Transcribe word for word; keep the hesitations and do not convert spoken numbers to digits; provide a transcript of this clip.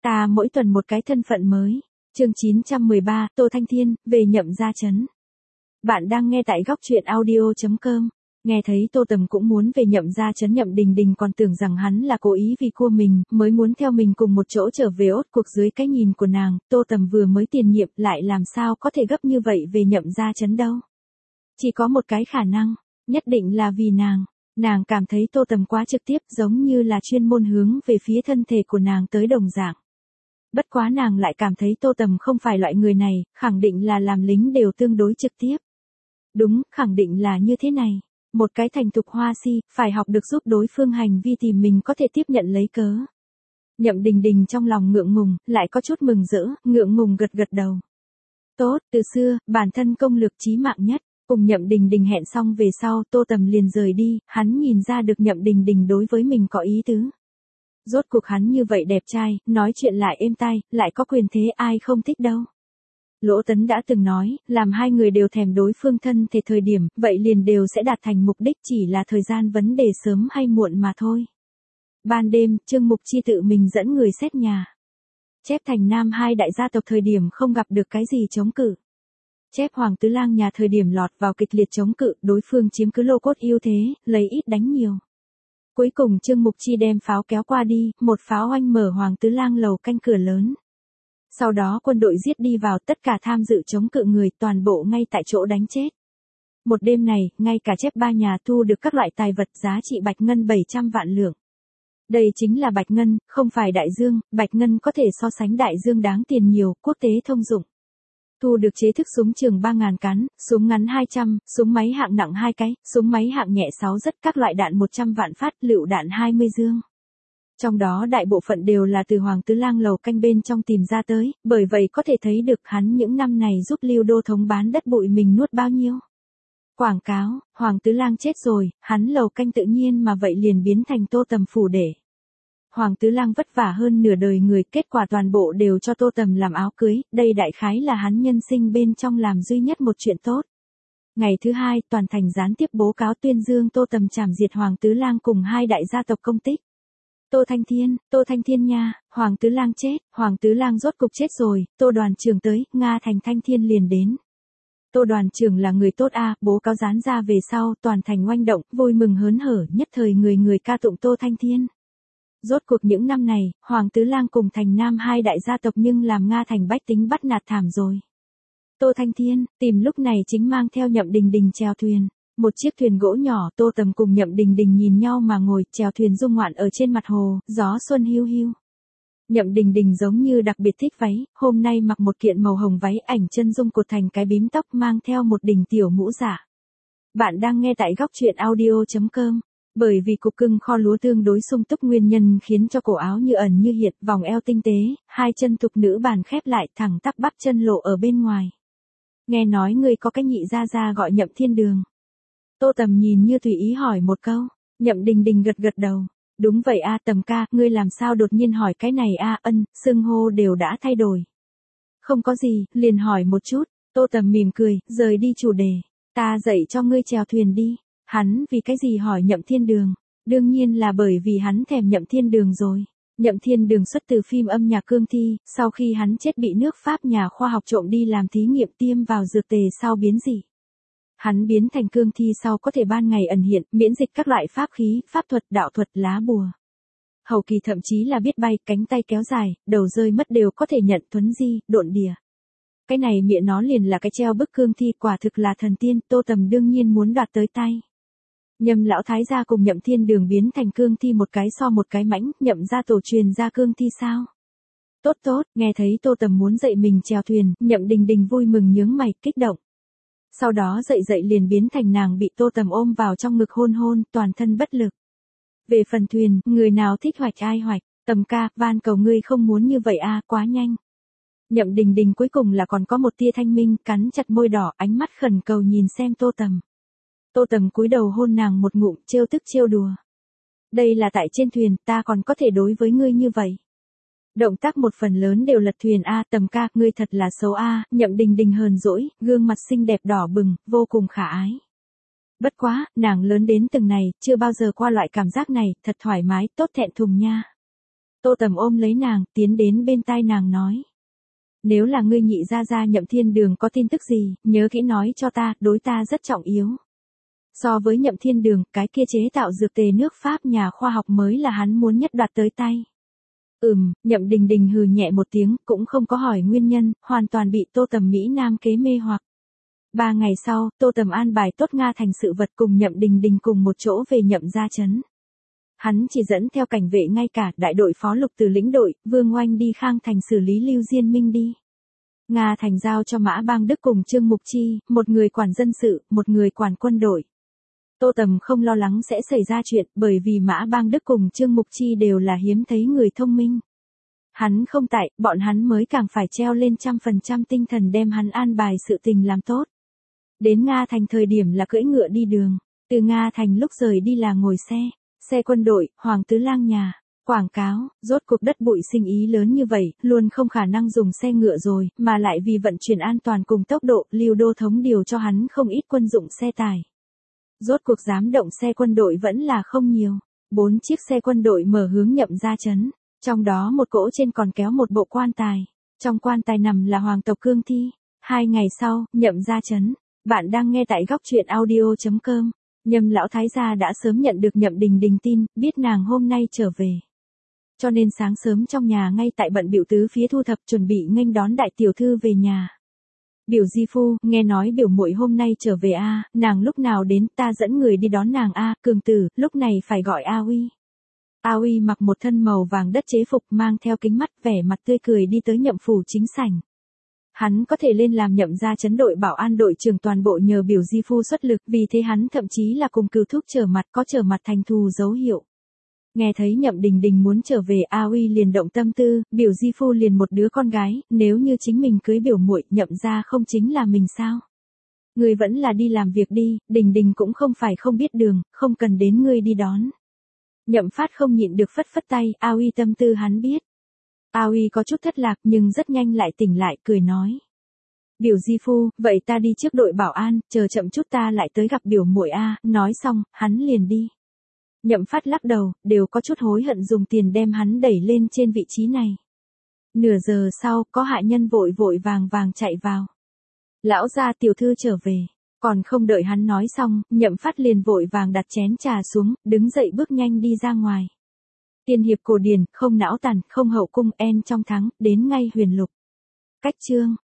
Ta mỗi tuần một cái thân phận mới. Chương chín trăm mười ba, Tô Thanh Thiên, về Nhậm gia trấn. Bạn đang nghe tại góc truyện audio chấm com. Nghe thấy Tô Tầm cũng muốn về Nhậm gia trấn, Nhậm Đình Đình còn tưởng rằng hắn là cố ý vì cua mình, mới muốn theo mình cùng một chỗ trở về. Ốt cuộc dưới cái nhìn của nàng, Tô Tầm vừa mới tiền nhiệm lại làm sao có thể gấp như vậy về Nhậm gia trấn đâu. Chỉ có một cái khả năng, nhất định là vì nàng. Nàng cảm thấy Tô Tầm quá trực tiếp, giống như là chuyên môn hướng về phía thân thể của nàng tới đồng dạng. Bất quá nàng lại cảm thấy Tô Tầm không phải loại người này, khẳng định là làm lính đều tương đối trực tiếp. Đúng, khẳng định là như thế này. Một cái thành thục hoa si, phải học được giúp đối phương hành vi thì mình có thể tiếp nhận lấy cớ. Nhậm Đình Đình trong lòng ngượng ngùng, lại có chút mừng rỡ, ngượng ngùng gật gật đầu. Tốt, từ xưa, bản thân công lược chí mạng nhất. Cùng Nhậm Đình Đình hẹn xong về sau, Tô Tầm liền rời đi, hắn nhìn ra được Nhậm Đình Đình đối với mình có ý tứ. Rốt cuộc hắn như vậy đẹp trai, nói chuyện lại êm tai, lại có quyền thế, ai không thích đâu. Lỗ Tấn đã từng nói, làm hai người đều thèm đối phương thân thể thời điểm, vậy liền đều sẽ đạt thành mục đích, chỉ là thời gian vấn đề sớm hay muộn mà thôi. Ban đêm, Trương Mục Chi tự mình dẫn người xét nhà. Chép Thành Nam hai đại gia tộc thời điểm không gặp được cái gì chống cự. Chép Hoàng Tứ Lang nhà thời điểm lọt vào kịch liệt chống cự, đối phương chiếm cứ lô cốt ưu thế, lấy ít đánh nhiều. Cuối cùng Trương Mục Chi đem pháo kéo qua đi, một pháo oanh mở Hoàng Tứ Lang lầu canh cửa lớn. Sau đó quân đội giết đi vào, tất cả tham dự chống cự người toàn bộ ngay tại chỗ đánh chết. Một đêm này, ngay cả chép ba nhà thu được các loại tài vật giá trị bạch ngân bảy trăm vạn lượng. Đây chính là bạch ngân, không phải đại dương, bạch ngân có thể so sánh đại dương đáng tiền nhiều, quốc tế thông dụng. Thu được chế thức súng trường ba nghìn cán, súng ngắn hai trăm, súng máy hạng nặng hai cái, súng máy hạng nhẹ sáu rất, các loại đạn một trăm vạn phát, lựu đạn hai mươi dương. Trong đó đại bộ phận đều là từ Hoàng Tứ Lang lầu canh bên trong tìm ra tới, bởi vậy có thể thấy được hắn những năm này giúp Lưu Đô Thống bán đất bụi mình nuốt bao nhiêu. Quảng cáo, Hoàng Tứ Lang chết rồi, hắn lầu canh tự nhiên mà vậy liền biến thành Tô Tầm phủ để. Hoàng Tứ Lang vất vả hơn nửa đời người, kết quả toàn bộ đều cho Tô Tầm làm áo cưới, đây đại khái là hắn nhân sinh bên trong làm duy nhất một chuyện tốt. Ngày thứ hai, toàn thành gián tiếp bố cáo tuyên dương Tô Tầm trảm diệt Hoàng Tứ Lang cùng hai đại gia tộc công tích. Tô Thanh Thiên, Tô Thanh Thiên nha, Hoàng Tứ Lang chết, Hoàng Tứ Lang rốt cục chết rồi, Tô đoàn trưởng tới, Nga thành Thanh Thiên liền đến. Tô đoàn trưởng là người tốt a, bố cáo dán ra về sau, toàn thành oanh động, vui mừng hớn hở, nhất thời người người ca tụng Tô Thanh Thiên. Rốt cuộc những năm này, Hoàng Tứ Lang cùng Thành Nam hai đại gia tộc nhưng làm Nga thành bách tính bắt nạt thảm rồi. Tô Thanh Thiên, tìm lúc này chính mang theo Nhậm Đình Đình chèo thuyền. Một chiếc thuyền gỗ nhỏ, Tô Tầm cùng Nhậm Đình Đình nhìn nhau mà ngồi, chèo thuyền dung ngoạn ở trên mặt hồ, gió xuân hiu hiu. Nhậm Đình Đình giống như đặc biệt thích váy, hôm nay mặc một kiện màu hồng váy, ảnh chân dung cột thành cái bím tóc, mang theo một đỉnh tiểu mũ giả. Bạn đang nghe tại góc truyện audio chấm com. Bởi vì cục cưng kho lúa tương đối sung túc nguyên nhân khiến cho cổ áo như ẩn như hiện, vòng eo tinh tế, hai chân thục nữ bàn khép lại, thẳng tắp bắp chân lộ ở bên ngoài. Nghe nói người có cái nhị gia gia gọi Nhậm Thiên Đường. Tô Tầm nhìn như tùy ý hỏi một câu, Nhậm Đình Đình gật gật đầu. Đúng vậy a, Tầm ca, ngươi làm sao đột nhiên hỏi cái này a, ân, xưng hô đều đã thay đổi. Không có gì, liền hỏi một chút. Tô Tầm mỉm cười, rời đi chủ đề. Ta dạy cho ngươi chèo thuyền đi. Hắn vì cái gì hỏi Nhậm Thiên Đường? Đương nhiên là bởi vì hắn thèm Nhậm Thiên Đường rồi. Nhậm Thiên Đường xuất từ phim âm nhạc Cương Thi, sau khi hắn chết bị nước Pháp nhà khoa học trộm đi làm thí nghiệm tiêm vào dược tề sau biến dị. Hắn biến thành cương thi sau có thể ban ngày ẩn hiện, miễn dịch các loại pháp khí, pháp thuật, đạo thuật, lá bùa. Hậu kỳ thậm chí là biết bay, cánh tay kéo dài, đầu rơi mất đều có thể nhận thuấn di, độn đìa. Cái này miệng nó liền là cái treo bức cương thi, quả thực là thần tiên, Tô Tầm đương nhiên muốn đoạt tới tay. Nhậm lão thái gia cùng Nhậm Thiên Đường biến thành cương thi một cái so một cái mãnh, Nhậm gia tổ truyền ra cương thi sao? Tốt tốt, nghe thấy Tô Tầm muốn dạy mình chèo thuyền, Nhậm Đình Đình vui mừng nhướng mày, kích động. Sau đó dậy dậy liền biến thành nàng bị Tô Tầm ôm vào trong ngực hôn hôn, toàn thân bất lực. Về phần thuyền, người nào thích hoạch ai hoạch, Tầm ca, van cầu ngươi không muốn như vậy a, quá nhanh. Nhậm Đình Đình cuối cùng là còn có một tia thanh minh, cắn chặt môi đỏ, ánh mắt khẩn cầu nhìn xem Tô Tầm. Tô Tầm cúi đầu hôn nàng một ngụm, trêu tức trêu đùa. Đây là tại trên thuyền, ta còn có thể đối với ngươi như vậy. Động tác một phần lớn đều lật thuyền a, Tầm ca, ngươi thật là xấu a, Nhậm Đình Đình hờn dỗi, gương mặt xinh đẹp đỏ bừng, vô cùng khả ái. Bất quá, nàng lớn đến từng này, chưa bao giờ qua loại cảm giác này, thật thoải mái, tốt thẹn thùng nha. Tô Tầm ôm lấy nàng, tiến đến bên tai nàng nói. Nếu là ngươi nhị gia gia Nhậm Thiên Đường có tin tức gì, nhớ kỹ nói cho ta, đối ta rất trọng yếu. So với Nhậm Thiên Đường, cái kia chế tạo dược tề nước Pháp nhà khoa học mới là hắn muốn nhất đoạt tới tay. Ừm, Nhậm Đình Đình hừ nhẹ một tiếng, cũng không có hỏi nguyên nhân, hoàn toàn bị Tô Tầm Mỹ Nam kế mê hoặc. Ba ngày sau, Tô Tầm an bài tốt Nga Thành sự vật cùng Nhậm Đình Đình cùng một chỗ về Nhậm gia trấn. Hắn chỉ dẫn theo cảnh vệ ngay cả đại đội phó lục từ lĩnh đội, Vương Oanh đi Khang Thành xử lý Lưu Diên Minh đi. Nga Thành giao cho Mã Bang Đức cùng Trương Mục Chi, một người quản dân sự, một người quản quân đội. Tô Tầm không lo lắng sẽ xảy ra chuyện bởi vì Mã Bang Đức cùng Trương Mục Chi đều là hiếm thấy người thông minh. Hắn không tại, bọn hắn mới càng phải treo lên trăm phần trăm tinh thần đem hắn an bài sự tình làm tốt. Đến Nga Thành thời điểm là cưỡi ngựa đi đường, từ Nga Thành lúc rời đi là ngồi xe, xe quân đội, Hoàng Tứ Lang nhà, quảng cáo, rốt cuộc đất bụi sinh ý lớn như vậy, luôn không khả năng dùng xe ngựa rồi, mà lại vì vận chuyển an toàn cùng tốc độ, Lưu Đô Thống điều cho hắn không ít quân dụng xe tải. Rốt cuộc dám động xe quân đội vẫn là không nhiều, bốn chiếc xe quân đội mở hướng Nhậm gia trấn, trong đó một cỗ trên còn kéo một bộ quan tài, trong quan tài nằm là hoàng tộc cương thi. Hai ngày sau, Nhậm gia trấn. Bạn đang nghe tại góc truyện audio chấm com. Nhậm lão thái gia đã sớm nhận được Nhậm Đình Đình tin, biết nàng hôm nay trở về. Cho nên sáng sớm trong nhà ngay tại bận biểu tứ phía thu thập chuẩn bị nghênh đón đại tiểu thư về nhà. Biểu di phu, nghe nói biểu muội hôm nay trở về a, nàng lúc nào đến, ta dẫn người đi đón nàng a, Cường tử, lúc này phải gọi A Uy. A Uy mặc một thân màu vàng đất chế phục, mang theo kính mắt, vẻ mặt tươi cười đi tới Nhậm phủ chính sảnh. Hắn có thể lên làm Nhậm gia trấn đội bảo an đội trưởng toàn bộ nhờ biểu di phu xuất lực, vì thế hắn thậm chí là cùng Cửu Thúc trở mặt, có trở mặt thành thù dấu hiệu. Nghe thấy Nhậm Đình Đình muốn trở về, A Uy liền động tâm tư, biểu di phu liền một đứa con gái, nếu như chính mình cưới biểu muội, Nhậm gia không chính là mình sao? Ngươi vẫn là đi làm việc đi, Đình Đình cũng không phải không biết đường, không cần đến ngươi đi đón. Nhậm Phát không nhịn được phất phất tay, A Uy tâm tư hắn biết. A Uy có chút thất lạc nhưng rất nhanh lại tỉnh lại, cười nói. Biểu di phu, vậy ta đi trước đội bảo an, chờ chậm chút ta lại tới gặp biểu muội a, nói xong, hắn liền đi. Nhậm Phát lắc đầu, đều có chút hối hận dùng tiền đem hắn đẩy lên trên vị trí này. Nửa giờ sau, có hạ nhân vội vội vàng vàng chạy vào. Lão gia tiểu thư trở về, còn không đợi hắn nói xong, Nhậm Phát liền vội vàng đặt chén trà xuống, đứng dậy bước nhanh đi ra ngoài. Tiên hiệp cổ điển, không não tàn, không hậu cung, en trong thắng, đến ngay huyền lục. Cách chương